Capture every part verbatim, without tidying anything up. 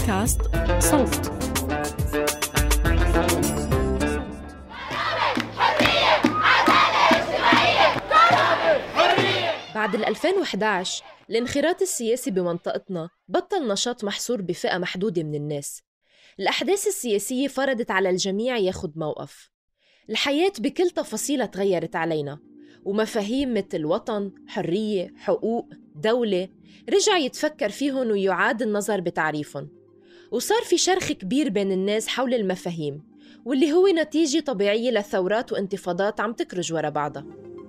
بودكاست صوت. بعد ألفين وإحدى عشر الانخراط السياسي بمنطقتنا بطل نشاط محصور بفئة محدودة من الناس. الأحداث السياسية فرضت على الجميع ياخد موقف. الحياة بكل تفاصيلها تغيرت علينا، ومفاهيم مثل وطن، حرية، حقوق، دولة رجع يتفكر فيهم ويعاد النظر بتعريفهم. وصار في شرخ كبير بين الناس حول المفاهيم، واللي هو نتيجة طبيعية لثورات وانتفاضات عم تكرج ورا بعضها.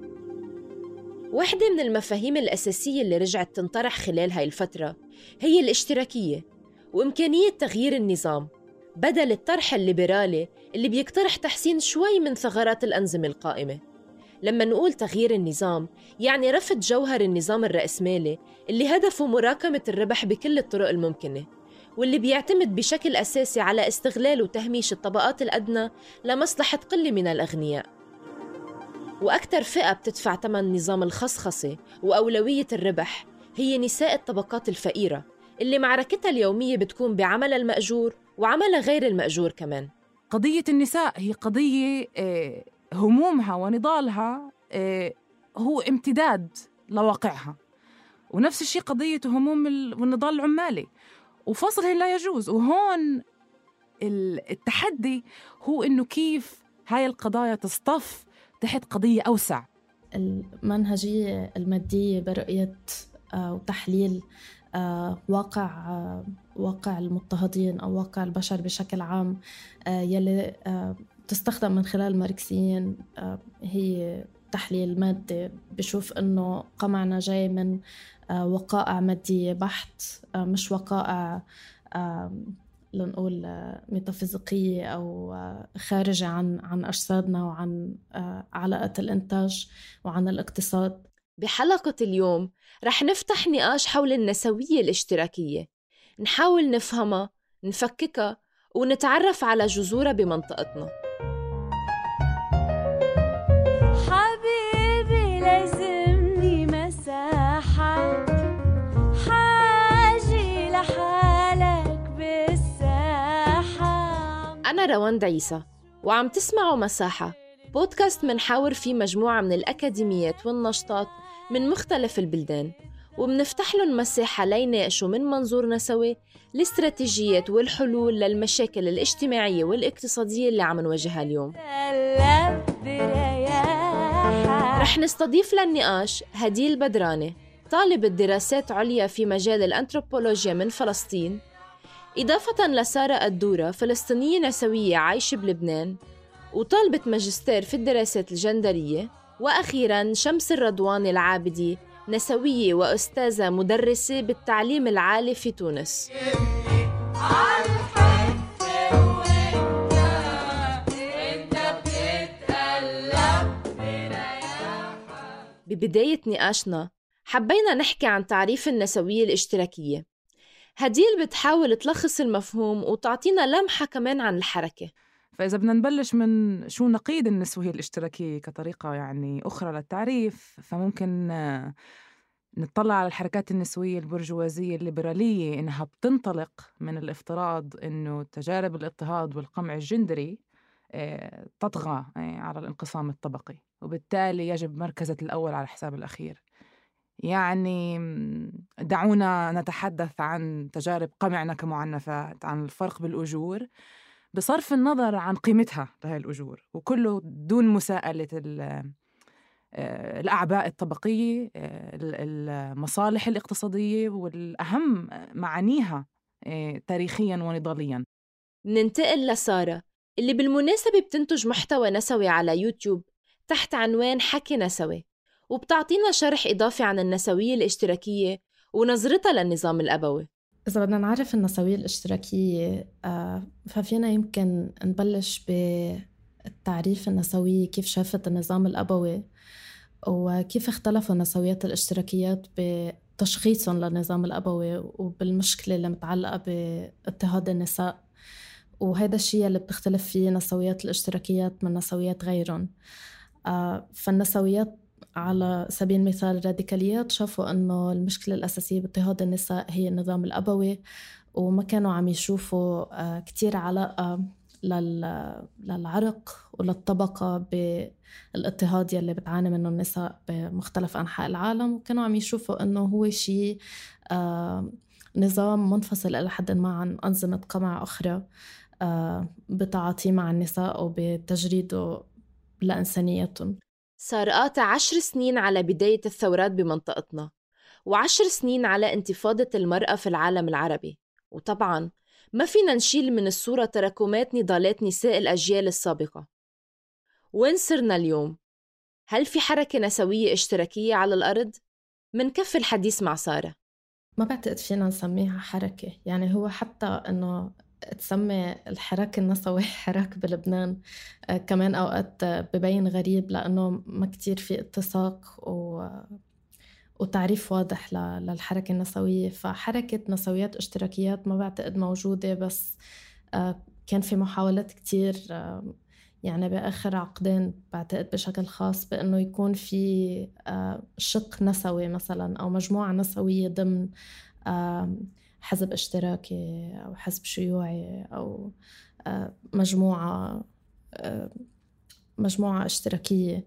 واحدة من المفاهيم الأساسية اللي رجعت تنطرح خلال هاي الفترة هي الاشتراكية وإمكانية تغيير النظام بدل الطرح الليبرالي اللي بيقترح تحسين شوي من ثغرات الأنظمة القائمة. لما نقول تغيير النظام يعني رفض جوهر النظام الرأسمالي اللي هدفه مراكمة الربح بكل الطرق الممكنة، واللي بيعتمد بشكل أساسي على استغلال وتهميش الطبقات الأدنى لمصلحة قلة من الأغنياء. وأكثر فئة بتدفع ثمن نظام الخصخصة وأولوية الربح هي نساء الطبقات الفقيرة اللي معركتها اليومية بتكون بعمل المأجور وعمل غير المأجور كمان. قضية النساء هي قضية همومها ونضالها هو امتداد لواقعها، ونفس الشيء قضية هموم والنضال العمالي، وفصلهن لا يجوز. وهون التحدي هو إنه كيف هاي القضايا تصطف تحت قضية أوسع. المنهجية المادية برؤية وتحليل واقع واقع المضطهدين أو واقع البشر بشكل عام يلي تستخدم من خلال الماركسيين هي تحليل مادي، بشوف إنه قمعنا جاي من وقائع مادية بحت، مش وقائع لنقول ميتافيزيقية أو خارجة عن عن أجسادنا وعن علاقة الإنتاج وعن الاقتصاد. بحلقة اليوم رح نفتح نقاش حول النسوية الاشتراكية، نحاول نفهمها، نفككها، ونتعرف على جذورها بمنطقتنا. حبيبي لازمني مساحة، حاجي لحالك بالساحة. أنا روان عيسى وعم تسمعوا مساحة، بودكاست منحاور فيه مجموعة من الأكاديميات والنشطات من مختلف البلدان، ومنفتح لهم مساحة ليناقشوا من منظور نسوي الاستراتيجيات والحلول للمشاكل الاجتماعية والاقتصادية اللي عم نواجهها اليوم. رح نستضيف للنقاش هديل بدراني، طالبة دراسات عليا في مجال الأنثروبولوجيا من فلسطين، إضافة لسارة الدورة، فلسطينية نسوية عايشة بلبنان وطالبة ماجستير في الدراسات الجندرية، وأخيراً شمس الرضواني العابدي، نسوية وأستاذة مدرسة بالتعليم العالي في تونس. ببداية نقاشنا حبينا نحكي عن تعريف النسوية الاشتراكية. هديل بتحاول تلخص المفهوم وتعطينا لمحة كمان عن الحركة. فإذا بدنا نبلش من شو نقيض النسوية الاشتراكية كطريقة يعني أخرى للتعريف، فممكن نطلع على الحركات النسوية البرجوازية الليبرالية إنها بتنطلق من الافتراض إنه تجارب الاضطهاد والقمع الجندري تطغى على الانقسام الطبقي، وبالتالي يجب مركزة الأول على حساب الأخير. يعني دعونا نتحدث عن تجارب قمعنا كمعنفات، عن الفرق بالأجور بصرف النظر عن قيمتها لهذه الأجور، وكله دون مساءلة الأعباء الطبقية، المصالح الاقتصادية، والأهم معانيها تاريخياً ونضالياً. ننتقل لسارة اللي بالمناسبة بتنتج محتوى نسوي على يوتيوب تحت عنوان حكي نسوي، وبتعطينا شرح إضافي عن النسوية الاشتراكية ونظرتها للنظام الأبوي. إذا بدنا نعرف النسوية الاشتراكية ففينا يمكن نبلش بالتعريف النسوية، كيف شافت النظام الأبوي وكيف اختلفوا نسويات الاشتراكيات بتشخيصهم للنظام الأبوي وبالمشكلة اللي متعلقة باضطهاد النساء. وهذا الشيء اللي بتختلف فيه نسويات الاشتراكيات من نسويات غيرهم. فالنسويات على سبيل المثال الراديكاليات شافوا أنه المشكلة الأساسية باضطهاد النساء هي النظام الأبوي، وما كانوا عم يشوفوا كتير علاقة للعرق وللطبقة بالاضطهاد يلي بتعاني منه النساء بمختلف أنحاء العالم، وكانوا عم يشوفوا أنه هو شيء نظام منفصل إلى حد ما عن أنظمة قمع أخرى بتعاطيه مع النساء وبتجريده لإنسانيتهم. صار قاطع عشر سنين على بداية الثورات بمنطقتنا، وعشر سنين على انتفاضة المرأة في العالم العربي، وطبعاً ما فينا نشيل من الصورة تراكمات نضالات نساء الأجيال السابقة. وين صرنا اليوم؟ هل في حركة نسوية اشتراكية على الأرض؟ منكفي الحديث مع سارة. ما بعتقد فينا نسميها حركة، يعني هو حتى أنه تسمي الحراك النسوي حراك بلبنان آه كمان أوقات ببين غريب، لأنه ما كتير في اتساق و... وتعريف واضح للحركة النسوية. فحركة نسويات اشتراكيات ما بعتقد موجودة، بس آه كان في محاولات كتير آه يعني بآخر عقدين بعتقد بشكل خاص بأنه يكون في آه شق نسوي مثلا أو مجموعة نسوية ضمن آه حزب اشتراكي أو حزب شيوعي أو آه مجموعة آه مجموعة اشتراكية.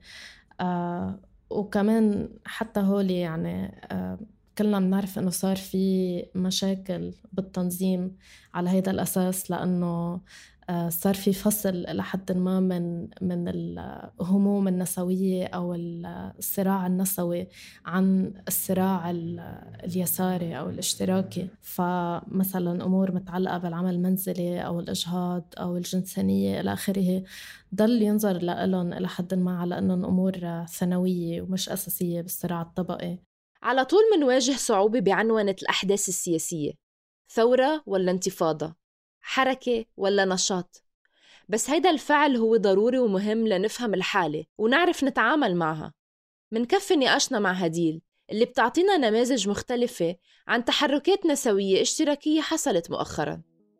آه وكمان حتى هولي يعني آه كلنا بنعرف إنه صار في مشاكل بالتنظيم على هذا الأساس، لأنه آه صار في فصل لحد ما من من الهموم النسوية أو الصراع النسوي عن الصراع اليساري أو الاشتراكي. فمثلا أمور متعلقة بالعمل المنزلي أو الإجهاض أو الجنسانية إلى آخره ضل ينظر لهم إلى حد ما على أنهم أمور ثانوية ومش أساسية بالصراع الطبقي. على طول منواجه صعوبة بعنوانة الأحداث السياسية، ثورة ولا انتفاضة، حركة ولا نشاط. بس هيدا الفعل هو ضروري ومهم لنفهم الحالة ونعرف نتعامل معها. منكفي نقاشنا مع هديل اللي بتعطينا نماذج مختلفة عن تحركات نسوية اشتراكية حصلت مؤخراً.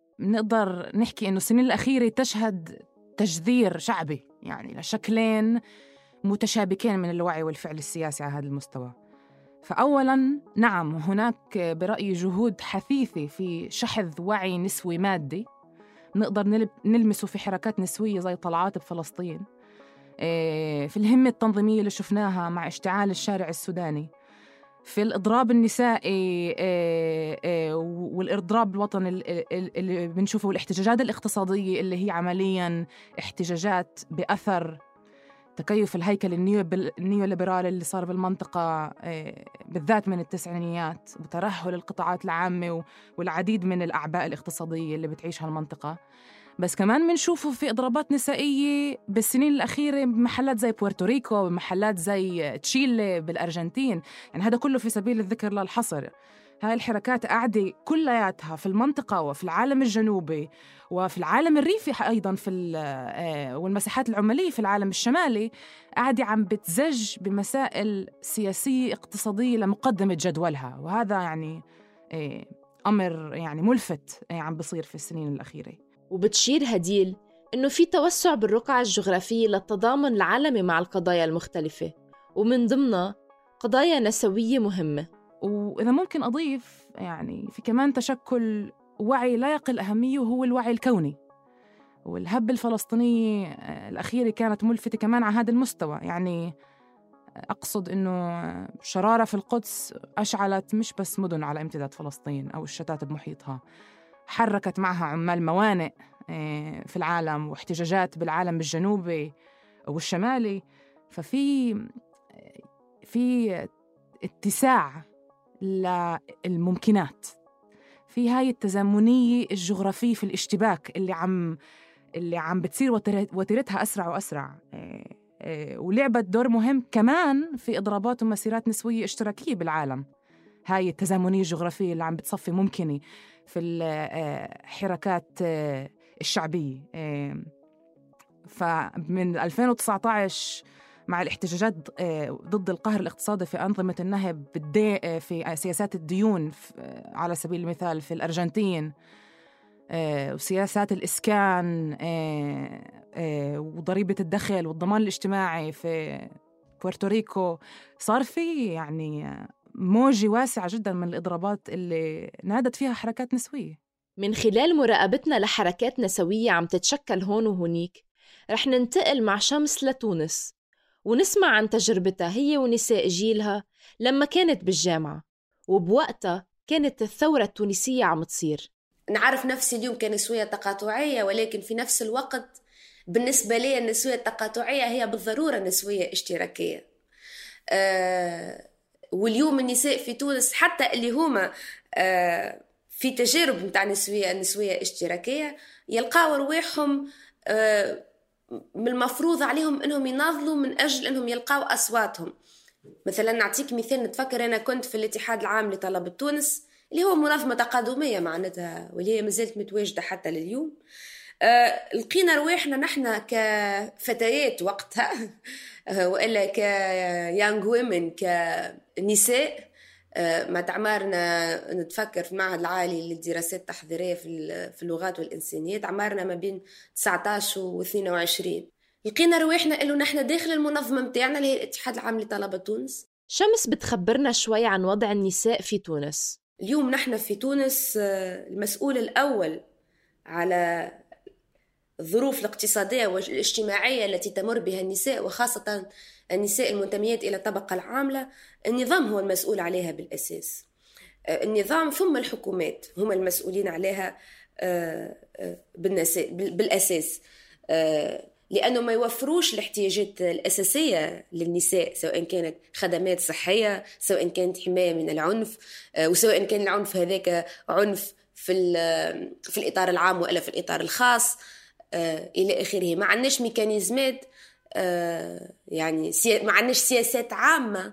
نقدر نحكي إنه السنين الأخيرة تشهد تجذير شعبي يعني لشكلين متشابكين من الوعي والفعل السياسي على هذا المستوى. فأولاً نعم هناك برأيي جهود حثيثة في شحذ وعي نسوي مادي نقدر نلمسه في حركات نسوية زي طلعات بفلسطين، في الهمة التنظيمية اللي شفناها مع اشتعال الشارع السوداني، في الإضراب النسائي والإضراب الوطني اللي بنشوفه، والاحتجاجات الاقتصادية اللي هي عملياً احتجاجات بأثر تكيف الهيكل النيوليبرالي اللي صار بالمنطقة بالذات من التسعينيات، وترهل القطاعات العامة والعديد من الأعباء الاقتصادية اللي بتعيشها المنطقة. بس كمان بنشوفه في إضرابات نسائية بالسنين الأخيرة بمحلات زي بورتوريكو، بمحلات زي تشيلي بالأرجنتين. يعني هذا كله في سبيل الذكر لا الحصر. هاي الحركات قاعدة كلياتها في المنطقة وفي العالم الجنوبي وفي العالم الريفي أيضاً في والمساحات العمالية في العالم الشمالي، قاعدة عم بتزج بمسائل سياسية اقتصادية لمقدمة جدولها. وهذا يعني أمر يعني ملفت عم بصير في السنين الأخيرة. وبتشير هديل إنه في توسع بالرقعة الجغرافية للتضامن العالمي مع القضايا المختلفة، ومن ضمنها قضايا نسوية مهمة. وإذا ممكن أضيف يعني في كمان تشكل وعي لا يقل أهمية، وهو الوعي الكوني. والهبة الفلسطينية الأخيرة كانت ملفتة كمان على هذا المستوى. يعني أقصد إنه شرارة في القدس أشعلت مش بس مدن على امتداد فلسطين أو الشتات بمحيطها، حركت معها عمال موانئ في العالم واحتجاجات بالعالم الجنوبي والشمالي. ففي في اتساع للممكنات في هاي التزامنية الجغرافية في الاشتباك اللي عم اللي عم بتصير وتيرتها أسرع وأسرع، ولعبت دور مهم كمان في إضرابات ومسيرات نسوية اشتراكية بالعالم. هاي التزامنية الجغرافية اللي عم بتصفي ممكنة في الحركات الشعبية. فمن ألفين وتسعة عشر مع الاحتجاجات ضد القهر الاقتصادي في أنظمة النهب في سياسات الديون على سبيل المثال في الأرجنتين، وسياسات الإسكان وضريبة الدخل والضمان الاجتماعي في بورتوريكو، صار في يعني موجة واسعة جدا من الإضرابات اللي نادت فيها حركات نسوية. من خلال مراقبتنا لحركات نسوية عم تتشكل هون وهونيك، رح ننتقل مع شمس لتونس ونسمع عن تجربتها هي ونساء جيلها لما كانت بالجامعة، وبوقتها كانت الثورة التونسية عم تصير. نعرف نفسي اليوم كنسوية تقاطعية، ولكن في نفس الوقت بالنسبة لي النسوية التقاطعية هي بالضرورة نسوية اشتراكية. أه واليوم النساء في تونس حتى اللي هما أه في تجارب متاع نسوية النسوية اشتراكية يلقاو رواحهم أه من المفروض عليهم انهم يناضلوا من اجل انهم يلقاو اصواتهم. مثلا نعطيك مثال، نتفكر انا كنت في الاتحاد العام لطلبة تونس اللي هو منظمة تقادمية معناتها، واللي هي مازالت متواجدة حتى لليوم. أه لقينا رواحنا نحن كفتيات وقتها وإلا كيانج ويمن كنساء. أه ما تعمارنا نتفكر في المعهد العالي للدراسات التحضيرية في اللغات والإنسانيات، عمارنا ما بين تسعة عشر و اثنين وعشرين. لقينا رواحنا إنه نحن داخل المنظمة متاعنا اللي هي الاتحاد العام لطلبة تونس. شمس بتخبرنا شوي عن وضع النساء في تونس. اليوم نحن في تونس المسؤول الأول على الظروف الاقتصادية والاجتماعية التي تمر بها النساء، وخاصة النساء المنتميات إلى الطبقة العاملة. النظام هو المسؤول عليها بالأساس. النظام ثم الحكومات هم المسؤولين عليها بالأساس، لأنه ما يوفروش الاحتياجات الأساسية للنساء، سواء كانت خدمات صحية، سواء كانت حماية من العنف، وسواء كان العنف هذاك عنف في في الإطار العام ولا في الإطار الخاص إلى آخره. ما عندناش ميكانيزمات، يعني ما عندناش سياسات عامة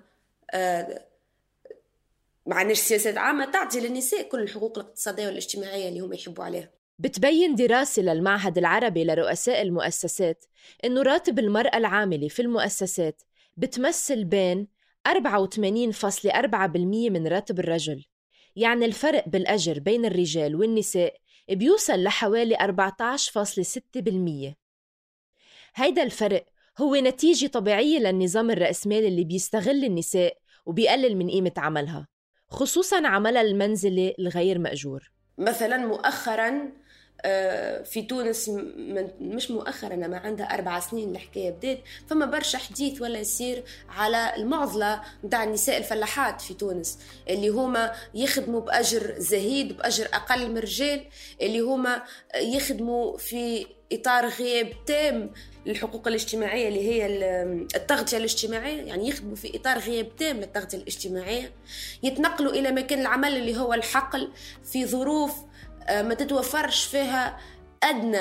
ما عندناش سياسات عامة تعطي للنساء كل الحقوق الاقتصادية والاجتماعية اللي هم يحبوا عليها. بتبين دراسة للمعهد العربي لرؤساء المؤسسات إنه راتب المرأة العاملة في المؤسسات بتمثل بين أربعة وثمانين فاصلة أربعة بالمية من راتب الرجل. يعني الفرق بالأجر بين الرجال والنساء بيوصل لحوالي أربعة عشر فاصلة ستة بالمية. هيدا الفرق هو نتيجة طبيعية للنظام الرأسمالي اللي بيستغل النساء وبيقلل من قيمة عملها، خصوصاً عملها المنزلي الغير مأجور. مثلاً مؤخراً في تونس، مش مؤخراً، ما عندها أربع سنين الحكاية بدأت، فما برشا حديث ولا يصير على المعضلة متاع النساء الفلاحات في تونس اللي هما يخدموا بأجر زهيد بأجر أقل من الرجال، اللي هما يخدموا في إطار غياب تام للحقوق الاجتماعية اللي هي التغطية الاجتماعية، يعني يخدموا في إطار غياب تام للتغطية الاجتماعية، يتنقلوا إلى مكان العمل اللي هو الحقل في ظروف ما تتوفرش فيها أدنى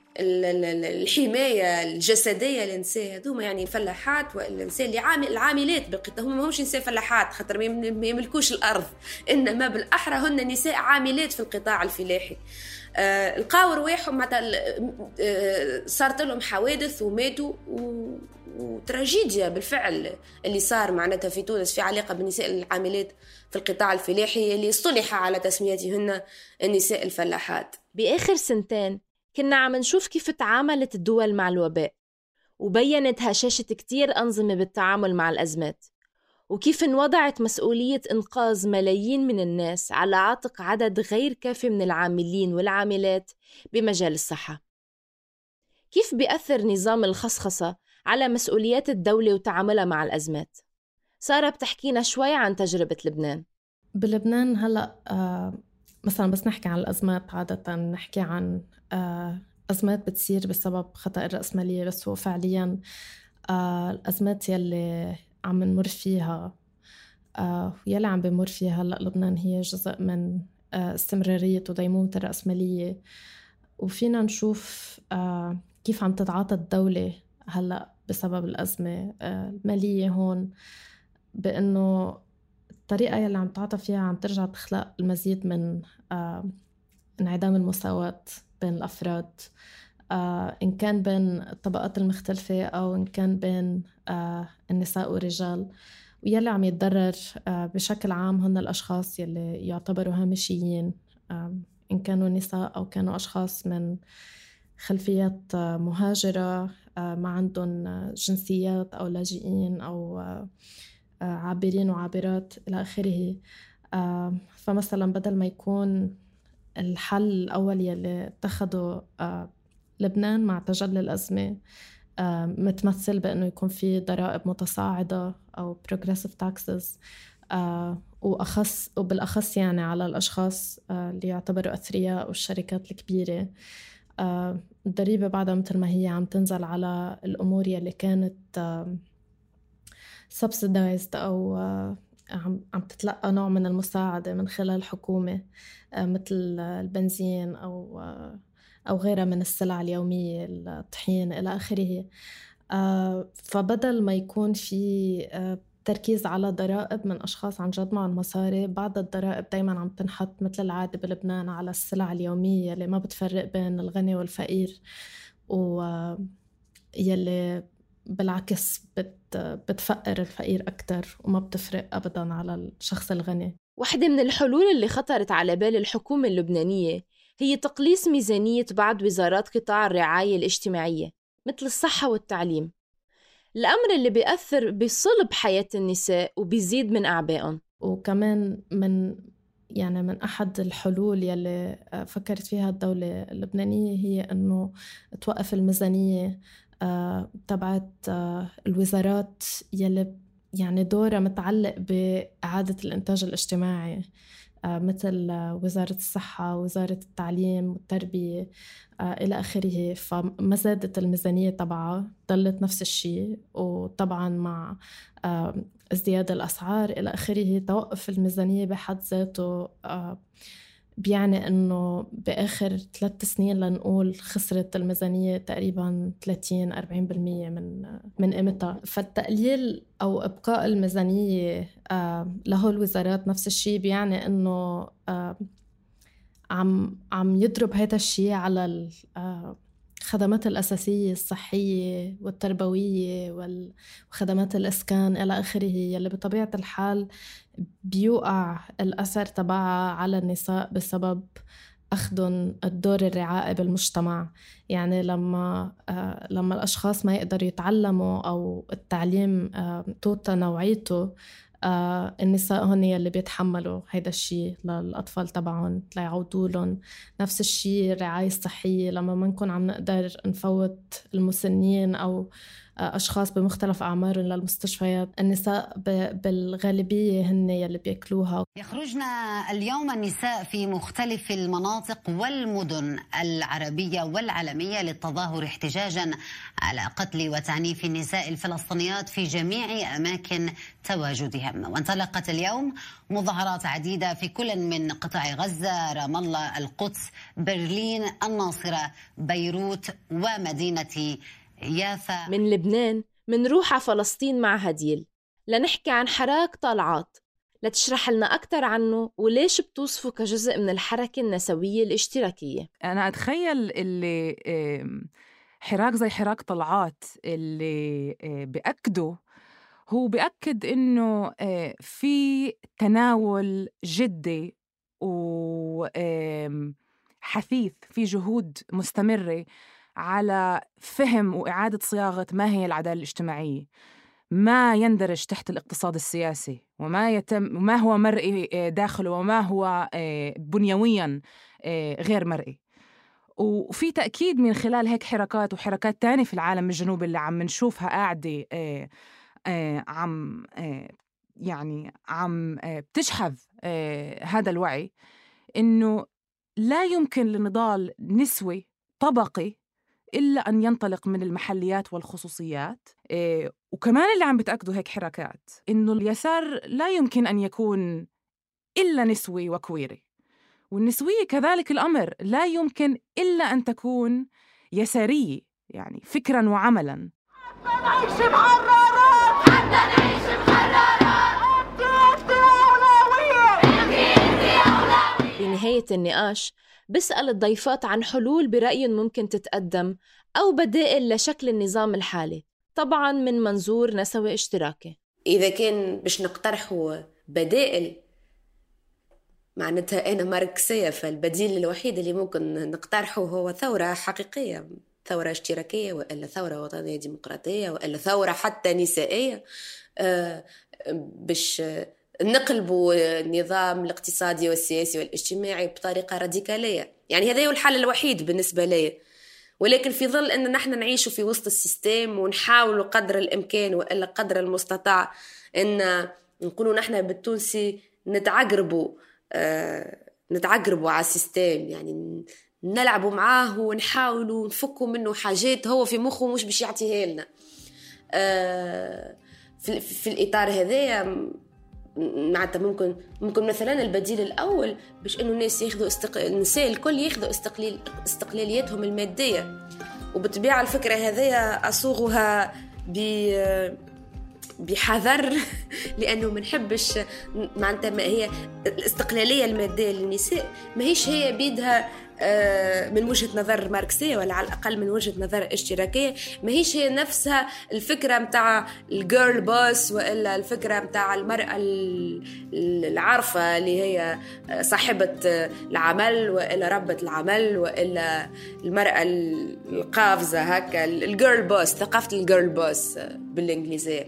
الحماية الجسدية للنساء هذوما، يعني الفلاحات والنساء اللي عامل العاملات بالقطة هم ما همش نساء فلاحات خاطر ما يملكوش الأرض، إنما بالأحرى هن نساء عاملات في القطاع الفلاحي. آه القاو رواحهم آه صارت لهم حوادث وماتوا و... وتراجيديا بالفعل اللي صار معناتها في تونس في علاقة بالنساء العاملات في القطاع الفلاحي اللي اصطلح على تسميتهن النساء الفلاحات. بآخر سنتين كنا عم نشوف كيف تعاملت الدول مع الوباء، وبيّنت هشاشة كتير أنظمة بالتعامل مع الأزمات، وكيف انوضعت مسؤولية إنقاذ ملايين من الناس على عاتق عدد غير كافي من العاملين والعاملات بمجال الصحة. كيف بيأثر نظام الخصخصة على مسؤوليات الدولة وتعاملها مع الأزمات؟ سارة بتحكينا شوي عن تجربة لبنان. بلبنان هلأ آه مثلا بس نحكي عن الأزمات، عادة نحكي عن آه أزمات بتصير بسبب خطأ الرأسمالية، بس هو فعليا آه الأزمات يلي عم نمر فيها آه يلي عم بمر فيها هلأ لبنان هي جزء من آه استمرارية وديمومة الرأسمالية. وفينا نشوف آه كيف عم تتعاطى الدولة هلأ بسبب الأزمة آه المالية هون، بأنه الطريقة يلي عم تعاطى فيها عم ترجع تخلق المزيد من آه انعدام المساواة بين الأفراد، آه إن كان بين الطبقات المختلفة أو إن كان بين آه النساء والرجال. ويلي عم يتضرر آه بشكل عام هن الأشخاص يلي يعتبروا هامشيين، آه إن كانوا نساء أو كانوا أشخاص من خلفيات آه مهاجرة، آه ما عندهم جنسيات أو لاجئين أو آه عابرين وعابرات إلى آخره. آه فمثلا بدل ما يكون الحل الأول يلي اتخذه لبنان مع تجلي الأزمة متمثل بأنه يكون في ضرائب متصاعدة أو progressive taxes، وأخص وبالأخص يعني على الأشخاص اللي يعتبروا أثرياء والشركات الكبيرة. الضريبة بعدها مثل ما هي عم تنزل على الأمور يلي كانت subsidized أو عم عم تتلقى نوع من المساعدة من خلال الحكومة، مثل البنزين أو أو غيرها من السلع اليومية، الطحين إلى آخره. فبدل ما يكون في تركيز على ضرائب من أشخاص عن جد معهم مصاري، بعض الضرائب دايما عم تنحط مثل العادة بلبنان على السلع اليومية اللي ما بتفرق بين الغني والفقير، ويلي بالعكس بت بتفقر الفقير أكتر وما بتفرق أبداً على الشخص الغني. واحدة من الحلول اللي خطرت على بال الحكومة اللبنانية هي تقليص ميزانية بعض وزارات قطاع الرعاية الاجتماعية مثل الصحة والتعليم، الأمر اللي بيأثر بصلب حياة النساء وبيزيد من أعبائهم. وكمان من يعني من أحد الحلول يلي فكرت فيها الدولة اللبنانية هي أنه توقف الميزانية تبعت الوزارات يلي يعني دورها متعلق بإعادة الإنتاج الاجتماعي، مثل وزارة الصحة، وزارة التعليم والتربية إلى آخره. فما زادت الميزانية تبعها، ضلت نفس الشيء، وطبعا مع ازدياد الأسعار إلى آخره توقف الميزانية بحد ذاته بيعني أنه بآخر ثلاث سنين لنقول خسرت الميزانية تقريباً ثلاثين أربعين بالمية من من قيمتها. فالتقليل أو إبقاء الميزانية له الوزارات نفس الشيء بيعني أنه عم عم يضرب هذا الشيء على الخدمات الأساسية الصحية والتربوية وخدمات الإسكان إلى آخره، يلي بطبيعة الحال بيوقع الأثر تبعها على النساء بسبب أخذن الدور الرعائي بالمجتمع. يعني لما آه لما الأشخاص ما يقدروا يتعلموا أو التعليم آه توتا نوعيته، آه النساء هن يلي بيتحملوا هيدا الشيء للأطفال تبعهم ليعودوا لهم. نفس الشيء الرعاية الصحية، لما ما نكون عم نقدر نفوت المسنين أو أشخاص بمختلف أعمارهم للمستشفيات، النساء بالغالبية هن يلي بيأكلوها. يخرجن اليوم النساء في مختلف المناطق والمدن العربية والعالمية للتظاهر احتجاجا على قتل وتعنيف النساء الفلسطينيات في جميع أماكن تواجدهم. وانطلقت اليوم مظاهرات عديدة في كل من قطاع غزة، رام الله، القدس، برلين، الناصرة، بيروت ومدينة يافا. من لبنان منروح على فلسطين مع هديل لنحكي عن حراك طلعات، لتشرح لنا أكتر عنه وليش بتوصفه كجزء من الحركة النسوية الاشتراكية. أنا أتخيل اللي حراك زي حراك طلعات اللي بأكده هو بأكد إنه في تناول جدي وحثيث، في جهود مستمرة على فهم وإعادة صياغة ما هي العدالة الاجتماعية، ما يندرج تحت الاقتصاد السياسي، وما يتم وما هو مرئي داخله وما هو بنيويا غير مرئي. وفي تأكيد من خلال هيك حركات وحركات تانية في العالم الجنوبي اللي عم نشوفها قاعدة عم يعني عم بتشحذ هذا الوعي، إنه لا يمكن لنضال نسوي طبقي إلا أن ينطلق من المحليات والخصوصيات. إيه وكمان اللي عم بتأكدوا هيك حركات إنه اليسار لا يمكن أن يكون إلا نسوي وكويري، والنسوية كذلك الأمر لا يمكن إلا أن تكون يسارية، يعني فكراً وعملاً. حتى نعيش محررات، حتى نعيش محررات، أنت أولوية، أنت أولوية. بنهاية النقاش بسأل الضيفات عن حلول برأيهم ممكن تتقدم أو بدائل لشكل النظام الحالي، طبعاً من منظور نسوي اشتراكي. إذا كان باش نقترحوا بدائل معناتها أنا ماركسية، فالبديل الوحيد اللي ممكن نقترحه هو ثورة حقيقية، ثورة اشتراكية، وإلا ثورة وطنية ديمقراطية، وإلا ثورة حتى نسائية، باش نقلبوا النظام الاقتصادي والسياسي والاجتماعي بطريقة راديكالية. يعني هذا هو الحل الوحيد بالنسبة لي، ولكن في ظل أن نحن نعيش في وسط السيستم ونحاول قدر الإمكان وإلا قدر المستطاع أن نقولوا نحن بالتونسي نتعقربوا آه نتعقربوا على السيستم، يعني نلعبوا معاه ونحاولوا نفكوا منه حاجات هو في مخه مش باش يعطيها لنا. آه في, في الإطار هذا معناتها ممكن ممكن مثلا البديل الأول باش إنه الناس ياخذوا استق... النساء الكل ياخذوا استقلال استقلالياتهم المادية. وبالطبيعة الفكرة هذه أصوغها ب بحذر لأنه ما نحبش معناتها ما هي الاستقلالية المادية للنساء ما هيش هي بيدها من وجهة نظر ماركسية ولا على الأقل من وجهة نظر اشتراكية، ما هيش هي نفسها الفكرة متاع الجيرل بوس وإلا الفكرة متاع المرأة العارفة اللي هي صاحبة العمل وإلا ربة العمل وإلا المرأة القافزة هكا الجيرل بوس، ثقافة الجيرل بوس بالإنجليزية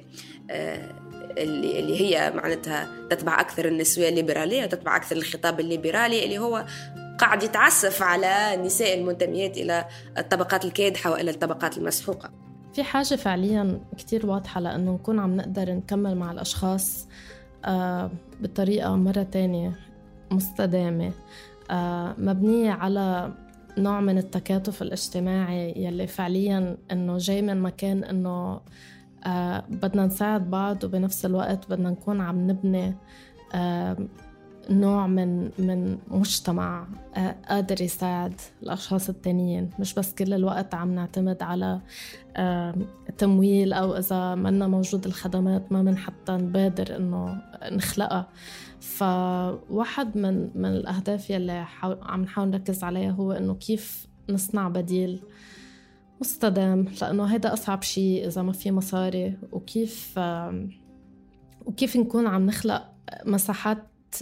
اللي اللي هي معناتها تتبع أكثر النسوية الليبرالية وتتبع أكثر الخطاب الليبرالي اللي هو قاعد يتعسف على النساء المنتميات إلى الطبقات الكادحة وإلى الطبقات المسحوقة. في حاجة فعلياً كتير واضحة لأنه نكون عم نقدر نكمل مع الأشخاص آه بطريقة مرة تانية مستدامة آه مبنية على نوع من التكاتف الاجتماعي يلي فعلياً أنه جاي من مكان أنه آه بدنا نساعد بعض وبنفس الوقت بدنا نكون عم نبني آه نوع من من مجتمع قادر يساعد الأشخاص التانيين، مش بس كل الوقت عم نعتمد على تمويل أو إذا منا موجود الخدمات ما من حتى نبادر إنه نخلقها. فواحد من من الأهداف يلي عم نحاول نركز عليها هو إنه كيف نصنع بديل مستدام، لأنه هيدا أصعب شيء إذا ما في مصاري، وكيف وكيف نكون عم نخلق مساحات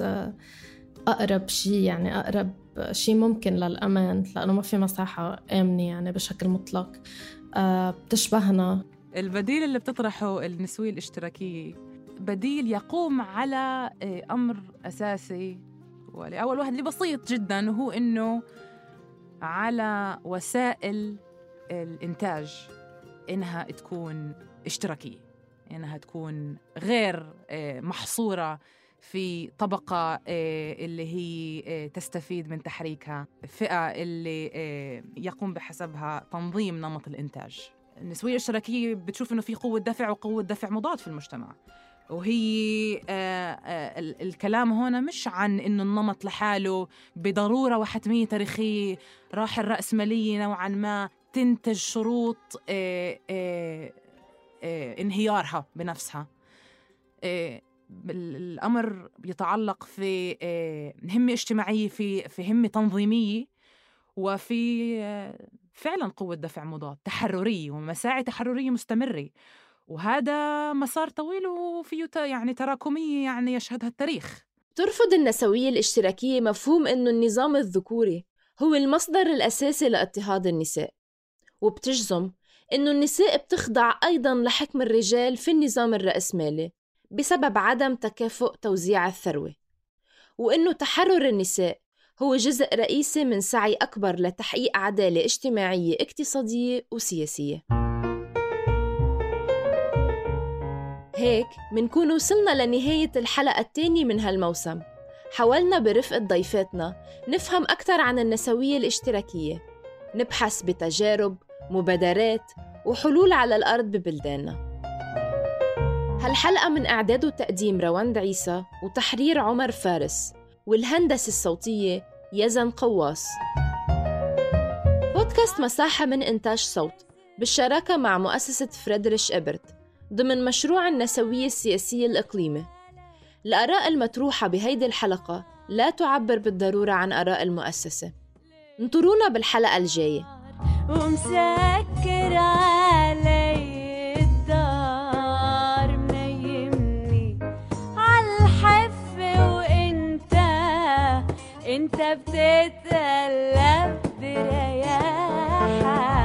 أقرب شيء، يعني أقرب شيء ممكن للأمان، لأنه ما في مساحة آمنة يعني بشكل مطلق أه بتشبهنا. البديل اللي بتطرحه النسوية الاشتراكية بديل يقوم على أمر أساسي أول واحد اللي بسيط جدا، وهو إنه على وسائل الإنتاج إنها تكون اشتراكية، إنها تكون غير محصورة في طبقة اللي هي تستفيد من تحريكها، فئة اللي يقوم بحسبها تنظيم نمط الإنتاج. النسوية الاشتراكية بتشوف إنه في قوة دفع وقوة دفع مضاد في المجتمع، وهي الكلام هنا مش عن إنه النمط لحاله بضرورة وحتمية تاريخية راح الرأسمالية نوعا ما تنتج شروط انهيارها بنفسها. الأمر يتعلق في همة اجتماعية، في في همة تنظيمية، وفي فعلا قوة دفع مضاد تحررية ومساعي تحررية مستمرة، وهذا مسار طويل وفيه يعني تراكمية يعني يشهدها التاريخ. ترفض النسوية الاشتراكية مفهوم إنه النظام الذكوري هو المصدر الأساسي لاضطهاد النساء، وبتجزم إنه النساء بتخضع أيضاً لحكم الرجال في النظام الرأسمالي بسبب عدم تكافؤ توزيع الثروة، وإنه تحرر النساء هو جزء رئيسي من سعي أكبر لتحقيق عدالة اجتماعية اقتصادية وسياسية. هيك منكون وصلنا لنهاية الحلقة الثانية من هالموسم. حاولنا برفقة ضيفاتنا نفهم أكثر عن النسوية الاشتراكية، نبحث بتجارب، مبادرات وحلول على الأرض ببلداننا. هالحلقة من إعداد وتقديم روند عيسى وتحرير عمر فارس، والهندسة الصوتية يزن قواص. بودكاست مساحة من إنتاج صوت بالشراكة مع مؤسسة فريدريش إبرت ضمن مشروع النسوية السياسية الإقليمي. الآراء المطروحة بهيدي الحلقة لا تعبر بالضرورة عن آراء المؤسسة. انطرونا بالحلقة الجاية. ومسكر علي الدار منيمني عالحف وانت انت بتتقلب برياحة.